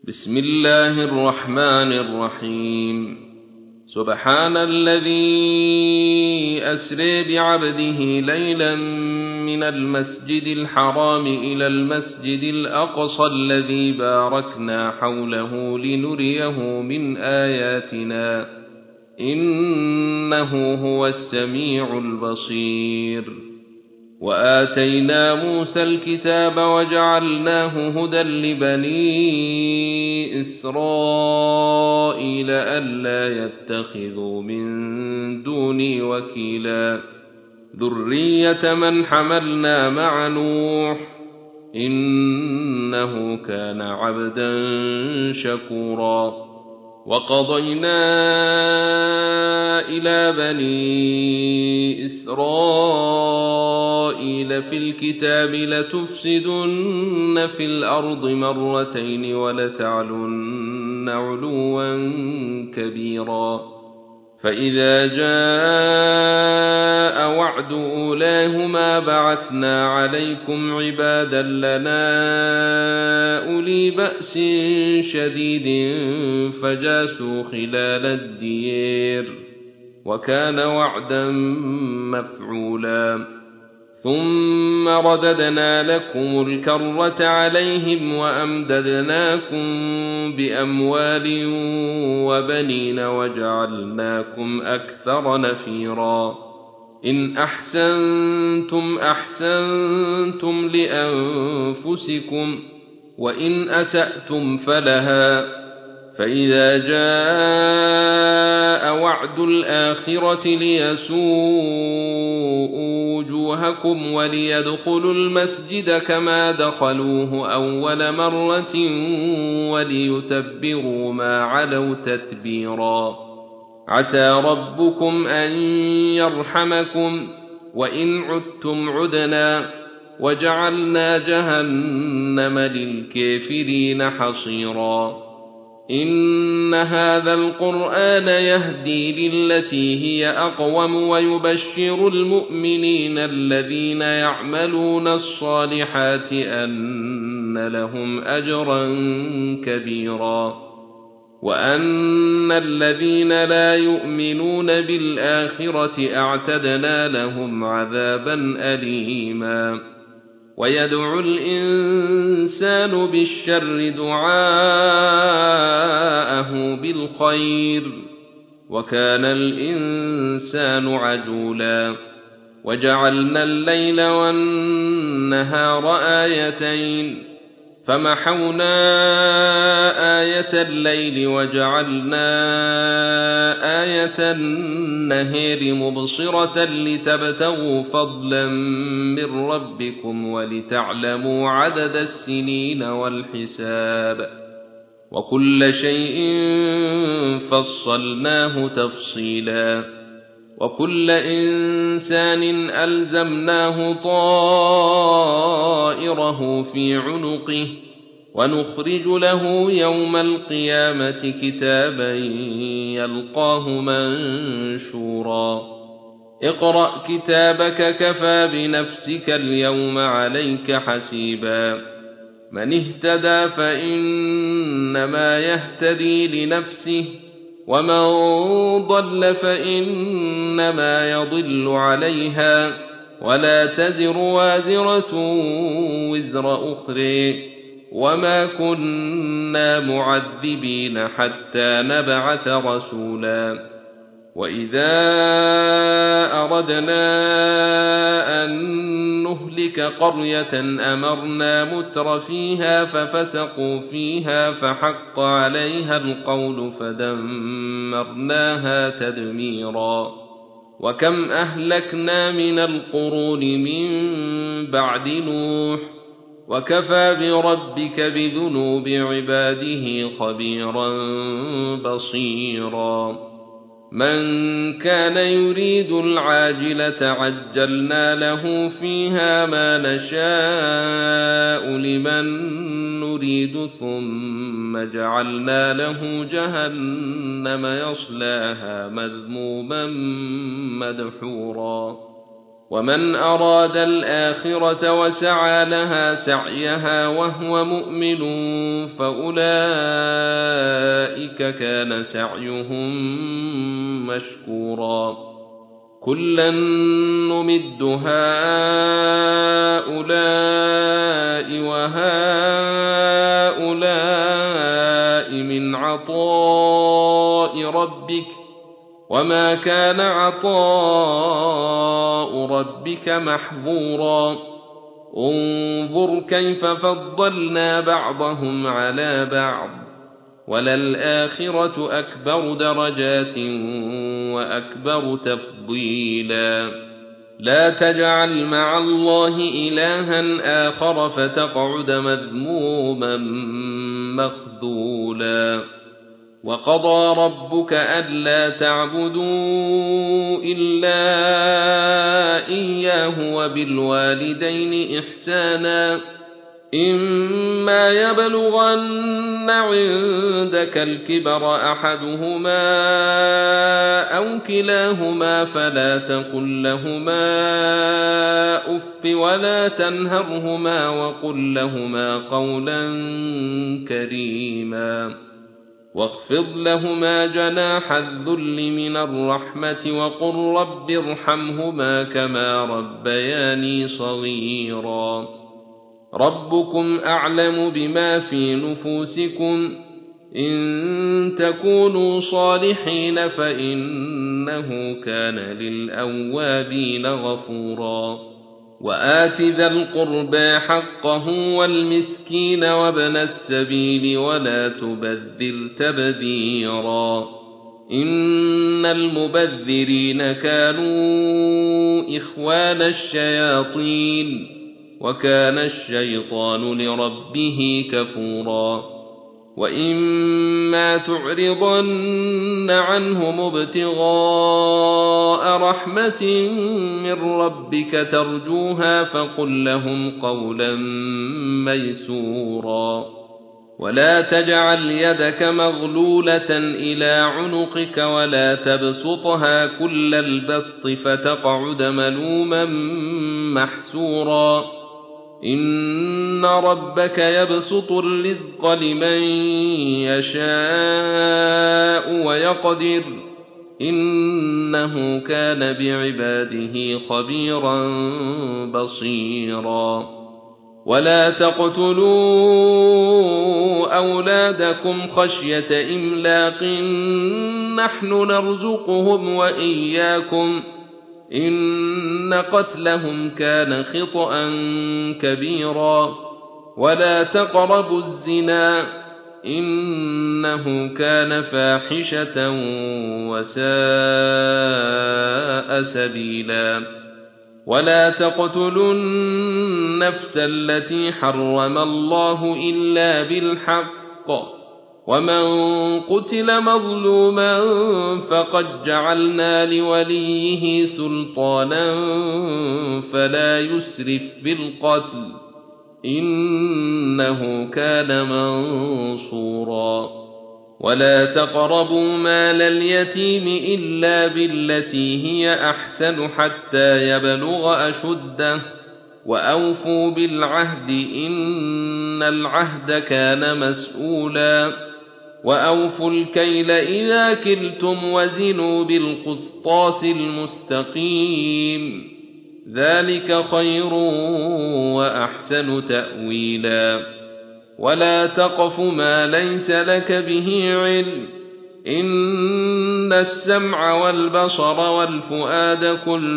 بسم الله الرحمن الرحيم. سبحان الذي أسرى بعبده ليلا من المسجد الحرام إلى المسجد الأقصى الذي باركنا حوله لنريه من آياتنا إنه هو السميع البصير. وآتينا موسى الكتاب وجعلناه هدى لبني إسرائيل ألا يتخذوا من دوني وكيلا ذرية من حملنا مع نوح إنه كان عبدا شكورا. وقضينا إلى بني إسرائيل في الكتاب لتفسدن في الأرض مرتين ولتعلن علوا كبيرا. فإذا جاء وعد أولاهما بعثنا عليكم عبادا لنا أولي بأس شديد فجاسوا خلال الديار وكان وعدا مفعولا. ثم رددنا لكم الكرة عليهم وأمددناكم بأموال وبنين وجعلناكم أكثر نفيرا. إن أحسنتم أحسنتم لأنفسكم وإن أسأتم فلها. فإذا جاء وعد الآخرة ليسوءوا وجوهكم وليدخلوا المسجد كما دخلوه أول مرة وليتبروا ما علوا تتبيرا. عسى ربكم أن يرحمكم وإن عدتم عدنا وجعلنا جهنم للكافرين حصيرا. إن هذا القرآن يهدي للتي هي أقوم ويبشر المؤمنين الذين يعملون الصالحات أن لهم أجرا كبيرا وأن الذين لا يؤمنون بالآخرة أعتدنا لهم عذابا أليما. ويدعو الإنسان بالشر دعاءه بالخير وكان الإنسان عجولا. وجعلنا الليل والنهار آيتين فمحونا آية الليل وجعلنا آية النهار مبصرة لتبتغوا فضلا من ربكم ولتعلموا عدد السنين والحساب وكل شيء فصلناه تفصيلا. وكل إنسان ألزمناه طائره في عنقه ونخرج له يوم القيامة كتابا يلقاه منشورا. اقرأ كتابك كفى بنفسك اليوم عليك حسيبا. من اهتدى فإنما يهتدي لنفسه ومن ضل فإنما يضل عليها ولا تزر وازرة وزر أخرى وما كنا معذبين حتى نبعث رسولا. وإذا أردنا أن نهلك قرية أمرنا متر فيها ففسقوا فيها فحق عليها القول فدمرناها تدميرا. وكم أهلكنا من القرون من بعد نوح وكفى بربك بذنوب عباده خبيرا بصيرا. من كان يريد العاجلة عجلنا له فيها ما نشاء لمن نريد ثم جعلنا له جهنم يصلاها مذموما مدحورا. ومن أراد الآخرة وسعى لها سعيها وهو مؤمن فأولئك كان سعيهم مشكورا كلا نمد هؤلاء وهؤلاء من عطاء ربك وما كان عطاء ربك محظورا انظر كيف فضلنا بعضهم على بعض وللآخرة أكبر درجات وأكبر تفضيلا لا تجعل مع الله إلها آخر فتقعد مذموما مخذولا وقضى ربك ألا تعبدوا إلا إياه وبالوالدين إحسانا إما يبلغن عندك الكبر أحدهما أو كلاهما فلا تقل لهما أف ولا تنهرهما وقل لهما قولا كريما واخفض لهما جناح الذل من الرحمة وقل رب ارحمهما كما ربياني صغيرا ربكم أعلم بما في نفوسكم إن تكونوا صالحين فإنه كان للأوابين غفورا وآت ذا القربى حقه والمسكين وابن السبيل ولا تبذر تبذيرا إن المبذرين كانوا إخوان الشياطين وكان الشيطان لربه كفورا وإما تعرضن عنهم ابتغاء رحمة من ربك ترجوها فقل لهم قولا ميسورا ولا تجعل يدك مغلولة إلى عنقك ولا تبسطها كل البسط فتقعد ملوما محسورا إن ربك يبسط الرزق لمن يشاء ويقدر إنه كان بعباده خبيرا بصيرا ولا تقتلوا أولادكم خشية إملاق نحن نرزقهم وإياكم إن قتلهم كان خطأ كبيرا ولا تقربوا الزنا إنه كان فاحشة وساء سبيلا ولا تقتلوا النفس التي حرم الله إلا بالحق ومن قتل مظلوما فقد جعلنا لوليه سلطانا فلا يسرف بالقتل إنه كان منصورا ولا تقربوا مال اليتيم إلا بالتي هي أحسن حتى يبلغ أشده وأوفوا بالعهد إن العهد كان مسؤولا وأوفوا الكيل إذا كلتم وزنوا بالقسطاس المستقيم ذلك خير وأحسن تأويلا ولا تقف ما ليس لك به علم إن السمع والبصر والفؤاد كل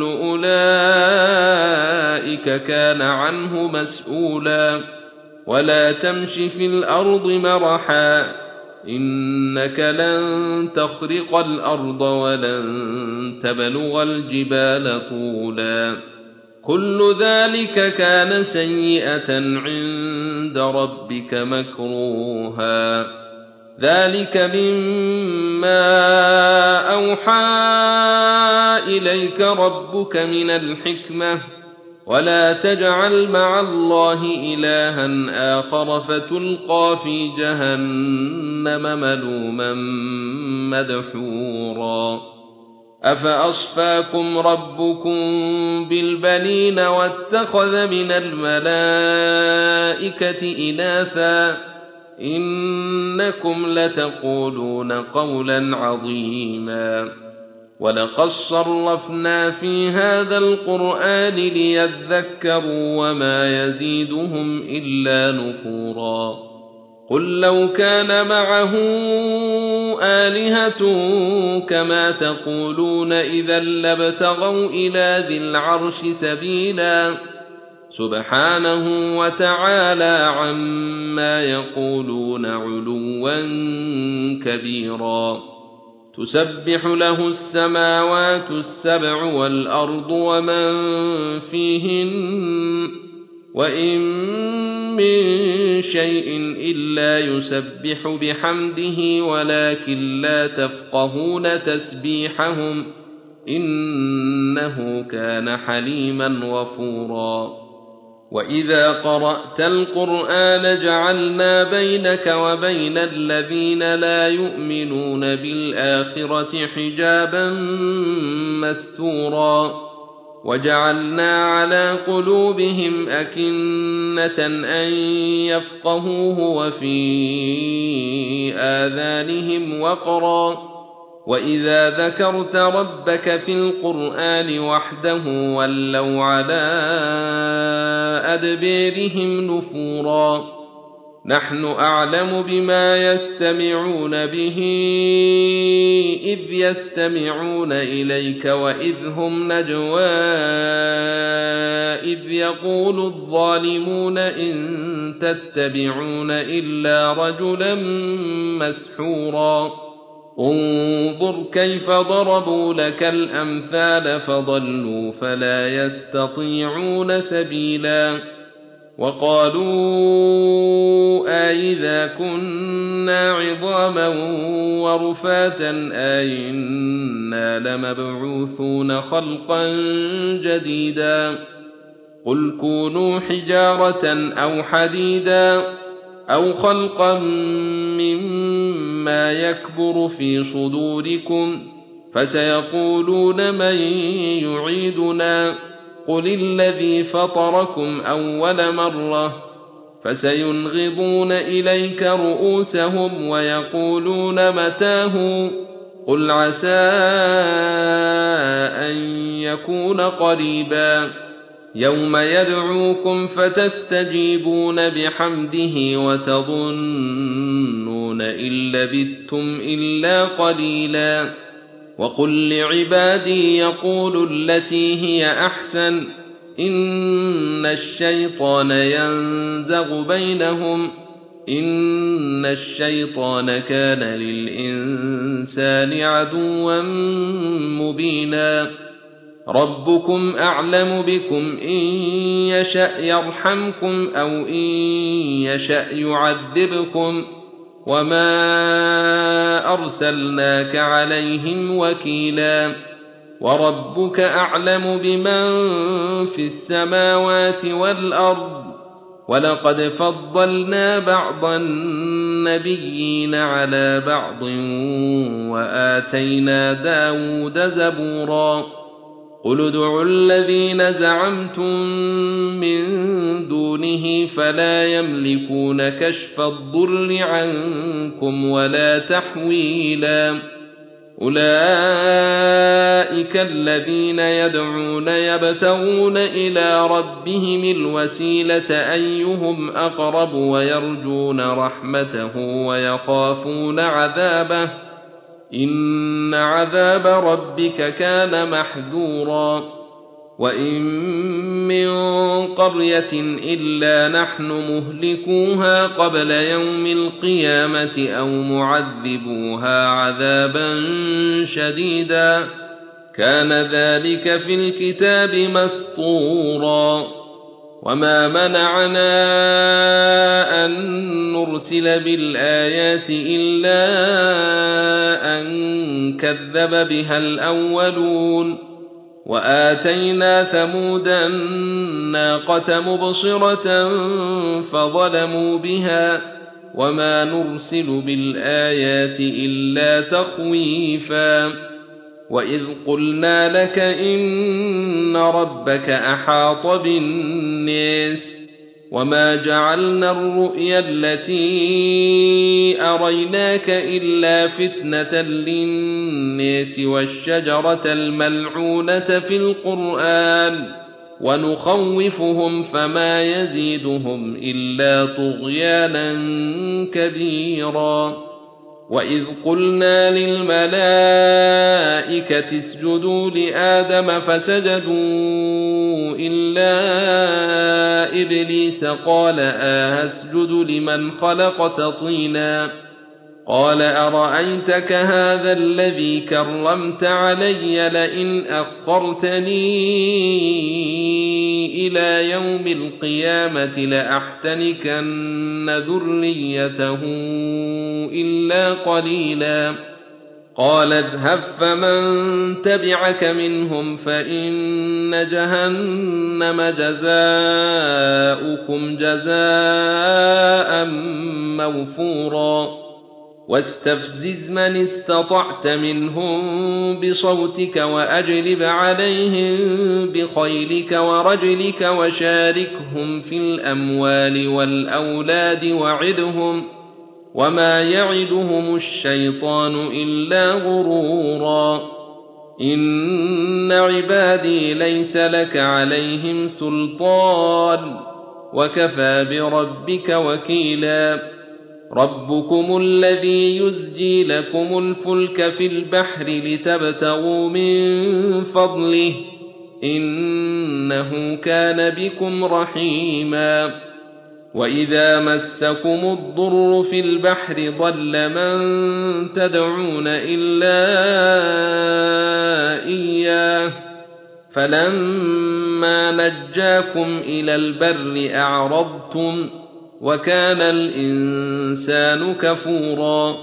أولئك كان عنه مسؤولا ولا تمش في الأرض مرحا إنك لن تخرق الأرض ولن تبلغ الجبال طولا كل ذلك كان سيئة عند ربك مكروها ذلك مما أوحى إليك ربك من الحكمة ولا تجعل مع الله إلها آخر فتلقى في جهنم ملوما مدحورا أفأصفاكم ربكم بالبنين واتخذ من الملائكة إناثا إنكم لتقولون قولا عظيما ولقد صرفنا في هذا القرآن ليذكروا وما يزيدهم إلا نفورا قل لو كان معه آلهة كما تقولون إذا لابتغوا إلى ذي العرش سبيلا سبحانه وتعالى عما يقولون علوا كبيرا تسبح له السماوات السبع والأرض ومن فيهن وإن من شيء إلا يسبح بحمده ولكن لا تفقهون تسبيحهم إنه كان حليما غفورا وإذا قرأت القرآن جعلنا بينك وبين الذين لا يؤمنون بالآخرة حجابا مستورا وجعلنا على قلوبهم أكنة أن يفقهوه وفي آذانهم وقرا وإذا ذكرت ربك في القرآن وحده ولوا على أدبيرهم نفورا نحن أعلم بما يستمعون به إذ يستمعون إليك وإذ هم نجوى إذ يقول الظالمون إن تتبعون إلا رجلا مسحورا انظر كيف ضربوا لك الأمثال فضلوا فلا يستطيعون سبيلا وقالوا أئذا كنا عظاما ورفاتا أئنا لمبعوثون خلقا جديدا قل كونوا حجارة أو حديدا أو خلقا مما يكبر في صدوركم فسيقولون من يعيدنا قل الذي فطركم أول مرة فسينغضون إليك رؤوسهم ويقولون متاه قل عسى أن يكون قريبا يوم يدعوكم فتستجيبون بحمده وتظنون إن لبثتم إلا قليلا وقل لعبادي يقولوا التي هي أحسن إن الشيطان ينزغ بينهم إن الشيطان كان للإنسان عدوا مبينا ربكم أعلم بكم إن يشأ يرحمكم أو إن يشأ يعذبكم وما أرسلناك عليهم وكيلا وربك أعلم بمن في السماوات والأرض ولقد فضلنا بعض النبيين على بعض وآتينا داود زبورا قل ادعوا الذين زعمتم من دونه فلا يملكون كشف الضر عنكم ولا تحويلا أولئك الذين يدعون يبتغون إلى ربهم الوسيلة أيهم أقرب ويرجون رحمته ويخافون عذابه إن عذاب ربك كان محذورا وإن من قرية إلا نحن مهلكوها قبل يوم القيامة أو معذبوها عذابا شديدا كان ذلك في الكتاب مسطورا وما منعنا أن نرسل بالآيات إلا أن كذب بها الأولون وآتينا ثمود الناقة مبصرة فظلموا بها وما نرسل بالآيات إلا تخويفا وإذ قلنا لك إن ربك أحاط بالناس وما جعلنا الرؤيا التي أريناك إلا فتنة للناس والشجرة الملعونة في القرآن ونخوفهم فما يزيدهم إلا طغيانا كبيرا وإذ قلنا للملائكة اسجدوا لآدم فسجدوا إلا إبليس قال أسجد لمن خلقت طينا قال أرأيتك هذا الذي كرمت علي لئن أخرتني إلى يوم القيامة لأحتنكن ذريته إلا قليلا قال اذهب فمن تبعك منهم فإن جهنم جزاؤكم جزاء موفورا واستفزز من استطعت منهم بصوتك وأجلب عليهم بخيلك ورجلك وشاركهم في الأموال والأولاد وعدهم وما يعدهم الشيطان إلا غرورا إن عبادي ليس لك عليهم سلطان وكفى بربك وكيلا ربكم الذي يزجي لكم الفلك في البحر لتبتغوا من فضله إنه كان بكم رحيما وإذا مسكم الضر في البحر ضل من تدعون إلا إياه فلما نجاكم إلى البر أعرضتم وكان الإنسان كفورا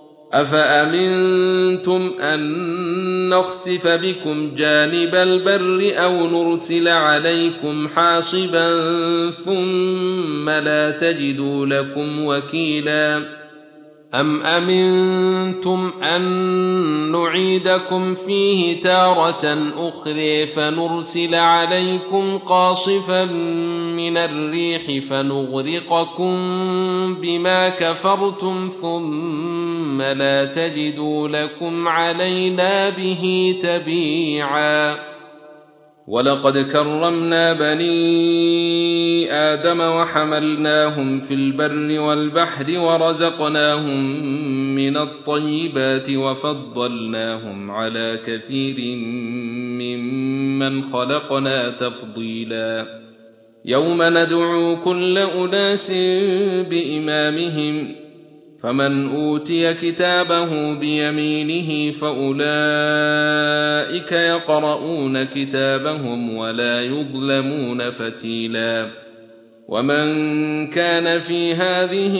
أفأمنتم أن نخسف بكم جانب البر أو نرسل عليكم حاصبا ثم لا تجدوا لكم وكيلا أم أمنتم أن نعيدكم فيه تارة أخرى فنرسل عليكم قاصفا من الريح فنغرقكم بما كفرتم ثم لا تجدوا لكم علينا به تبيعا ولقد كرمنا بني آدم وحملناهم في البر والبحر ورزقناهم من الطيبات وفضلناهم على كثير ممن خلقنا تفضيلا يوم ندعو كل أناس بإمامهم فمن أوتي كتابه بيمينه فأولئك يقرؤون كتابهم ولا يظلمون فتيلا ومن كان في هذه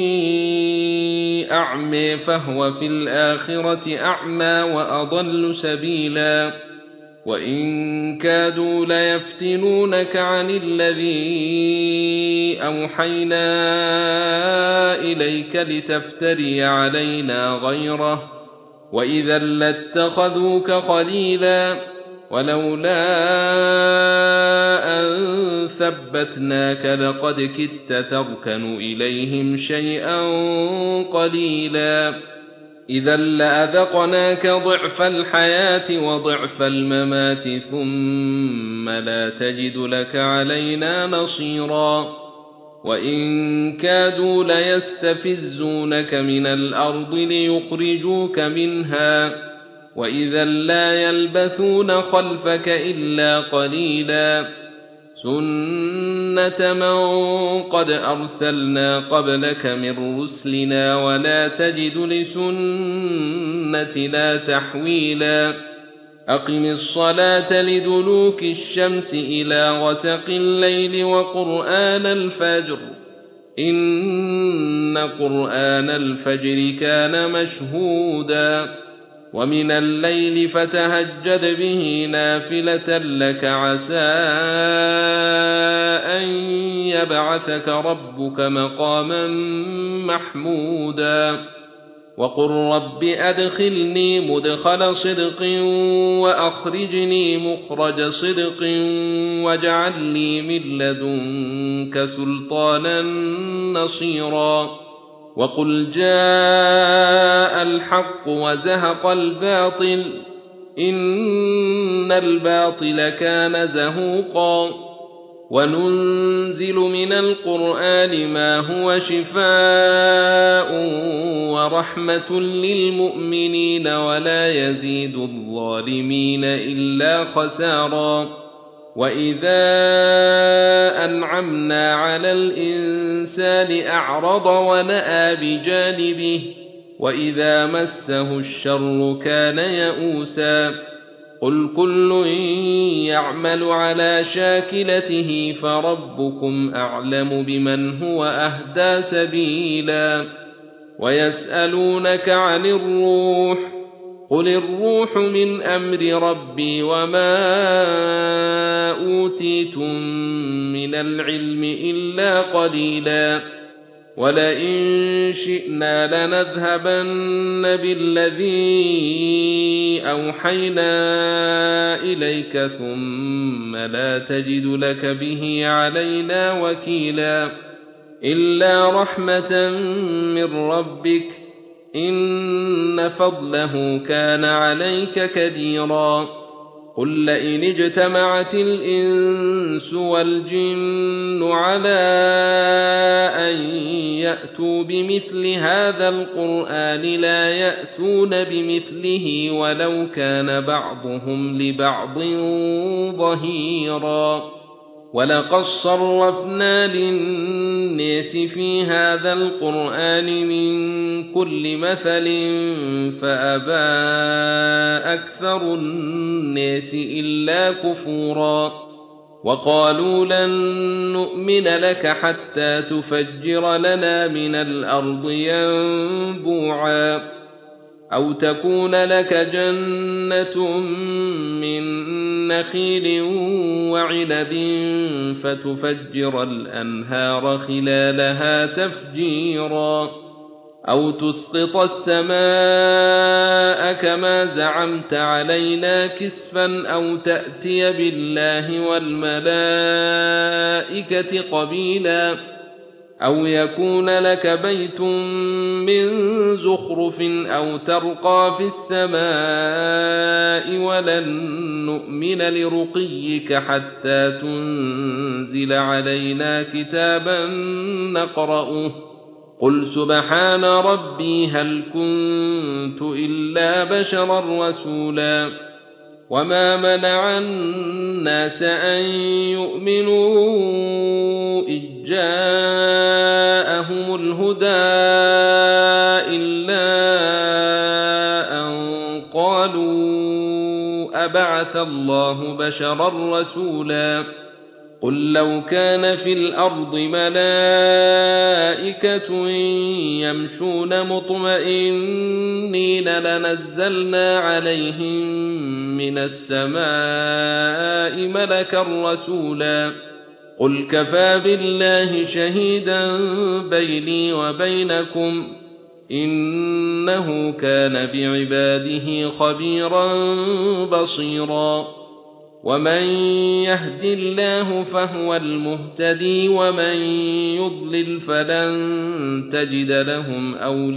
أعمى فهو في الآخرة أعمى وأضل سبيلا وإن كادوا ليفتنونك عن الذي أوحينا إليك لتفتري علينا غيره وإذا لاتخذوك خليلا ولولا أن ثبتناك لقد كدت تركن إليهم شيئا قليلا إذا لأذقناك ضعف الحياة وضعف الممات ثم لا تجد لك علينا نصيرا وإن كادوا ليستفزونك من الأرض ليخرجوك منها وإذا لا يلبثون خلفك إلا قليلا سنة من قد أرسلنا قبلك من رسلنا ولا تجد لسنتنا تحويلا أقم الصلاة لدلوك الشمس إلى غسق الليل وقرآن الفجر إن قرآن الفجر كان مشهودا ومن الليل فتهجد به نافلة لك عسى أن يبعثك ربك مقاما محمودا وقل رب أدخلني مدخل صدق وأخرجني مخرج صدق واجعل لي من لدنك سلطانا نصيرا وقل جاء الحق وزهق الباطل إن الباطل كان زهوقا وننزل من القرآن ما هو شفاء ورحمة للمؤمنين ولا يزيد الظالمين إلا خسارا وإذا أنعمنا على الإنسان أعرض ونأى بجانبه وإذا مسه الشر كان يئوسا قل كل يعمل على شاكلته فربكم أعلم بمن هو أهدى سبيلا ويسألونك عن الروح قل الروح من أمر ربي وما أوتيتم من العلم إلا قليلا ولئن شئنا لنذهبن بالذي أوحينا إليك ثم لا تجد لك به علينا وكيلا إلا رحمة من ربك إن فضله كان عليك كبيرا قل لئن اجتمعت الإنس والجن على أن يأتوا بمثل هذا القرآن لا يأتون بمثله ولو كان بعضهم لبعض ظهيرا ولقد صرفنا للناس في هذا القرآن من كل مثل فأبى أكثر الناس إلا كفورا وقالوا لن نؤمن لك حتى تفجر لنا من الأرض ينبوعا أو تكون لك جنة من نخيل وعنب فتفجر الأنهار خلالها تفجيرا أو تسقط السماء كما زعمت علينا كسفا أو تأتي بالله والملائكة قبيلا أو يكون لك بيت من زخرف أو ترقى في السماء ولن نؤمن لرقيك حتى تنزل علينا كتابا نقرأه قل سبحان ربي هل كنت إلا بشرا رسولا وما منع الناس أن يؤمنوا إذ جاءهم الهدى إلا أن قالوا أبعث الله بشرا رسولا قل لو كان في الأرض ملائكة يمشون مطمئنين لنزلنا عليهم من السماء ملكا رسولا قل كفى بالله شهيدا بيني وبينكم إنه كان بعباده خبيرا بصيرا ومن يهد الله فهو المهتدي ومن يضلل فلن تجد لهم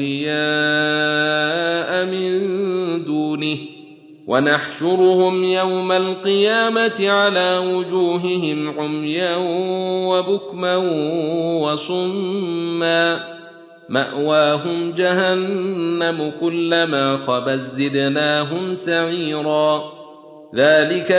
أولياء من دونه ونحشرهم يوم القيامة على وجوههم عميا وبكما وصما مأواهم جهنم كلما خبت زدناهم سعيرا ذلك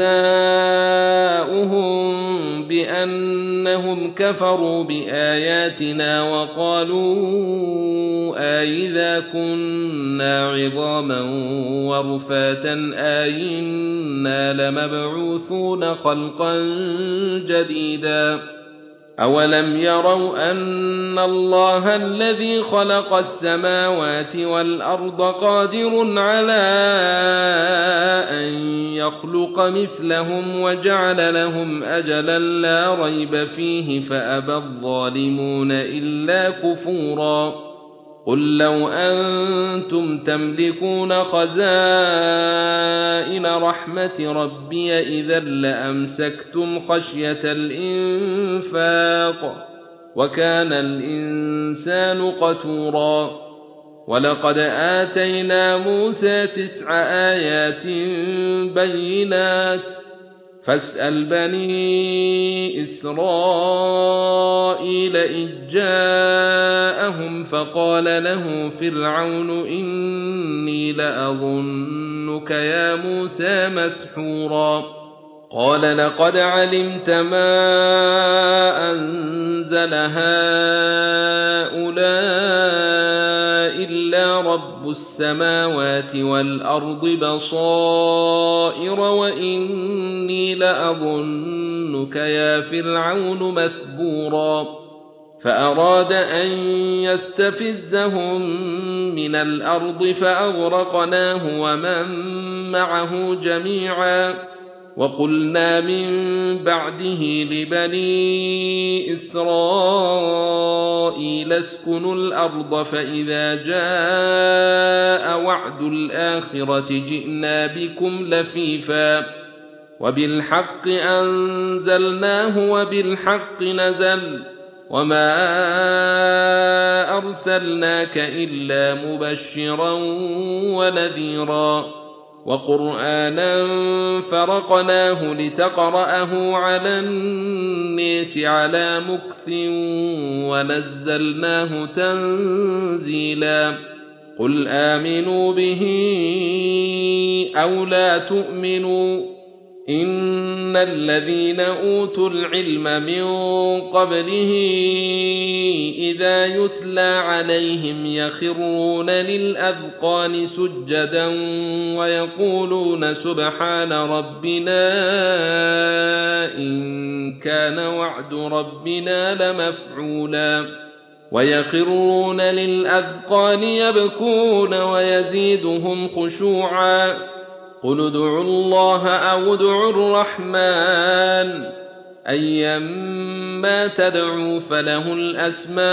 جزاؤهم بأنهم كفروا بآياتنا وقالوا أئذا كنا عظاما ورفاتا أئنا لمبعوثون خلقا جديدا أولم يروا أن الله الذي خلق السماوات والأرض قادر على أن يخلق مثلهم وجعل لهم أجلا لا ريب فيه فأبى الظالمون إلا كفورا قل لو أنتم تملكون خزائن رحمة ربي إذا لأمسكتم خشية الإنفاق وكان الإنسان قتورا ولقد آتينا موسى 9 آيات بينات فاسأل بني إسرائيل إذ جاءهم فقال له فرعون إني لأظنك يا موسى مسحورا قال لقد علمت ما أنزل هؤلاء إلا رب السماوات والأرض بصائر وإني لأظنك يا فرعون مثبورا فأراد أن يستفزهم من الأرض فأغرقناه ومن معه جميعا وقلنا من بعده لبني إسرائيل اسكنوا الأرض فإذا جاء وعد الآخرة جئنا بكم لفيفا وبالحق أنزلناه وبالحق نزل وما أرسلناك إلا مبشرا ونذيرا وقرآنا فرقناه لتقرأه على الناس على مكث ونزلناه تنزيلا قل آمنوا به أو لا تؤمنوا إن الذين أوتوا العلم من قبله إذا يتلى عليهم يخرون للأذقان سجدا ويقولون سبحان ربنا إن كان وعد ربنا لمفعولا ويخرون للأذقان يبكون ويزيدهم خشوعا قل ادعوا الله أو ادعوا الرحمن أيما تدعوا فله الأسماء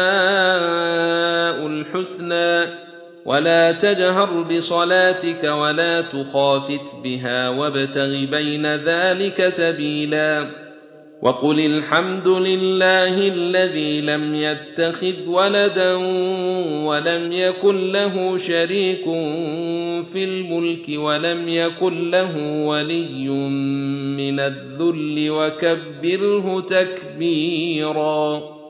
الحسنى ولا تجهر بصلاتك ولا تخافت بها وابتغ بين ذلك سبيلا وقل الحمد لله الذي لم يتخذ ولدا ولم يكن له شريك في الملك ولم يكن له ولي من الذل وكبره تكبيرا